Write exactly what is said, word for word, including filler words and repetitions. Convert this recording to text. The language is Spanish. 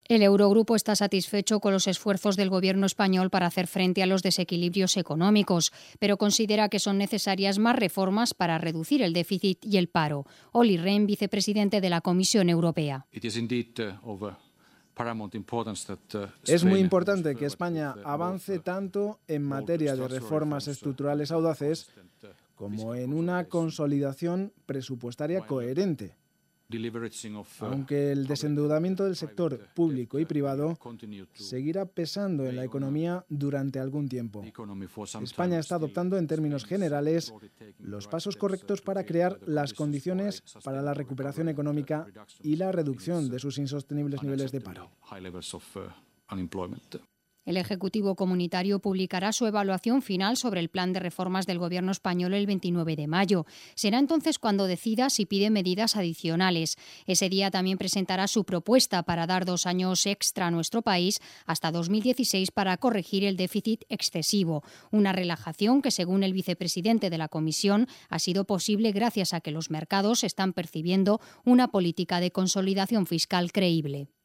El Eurogrupo está satisfecho con los esfuerzos del Gobierno español para hacer frente a los desequilibrios económicos, pero considera que son necesarias más reformas para reducir el déficit y el paro. Olli Rehn, vicepresidente de la Comisión Europea. Es muy importante que España avance tanto en materia de reformas estructurales audaces como en una consolidación presupuestaria coherente. Aunque el desendeudamiento del sector público y privado seguirá pesando en la economía durante algún tiempo. España está adoptando en términos generales los pasos correctos para crear las condiciones para la recuperación económica y la reducción de sus insostenibles niveles de paro. El Ejecutivo Comunitario publicará su evaluación final sobre el plan de reformas del Gobierno español el veintinueve de mayo. Será entonces cuando decida si pide medidas adicionales. Ese día también presentará su propuesta para dar dos años extra a nuestro país hasta dos mil dieciséis para corregir el déficit excesivo. Una relajación que, según el vicepresidente de la Comisión, ha sido posible gracias a que los mercados están percibiendo una política de consolidación fiscal creíble.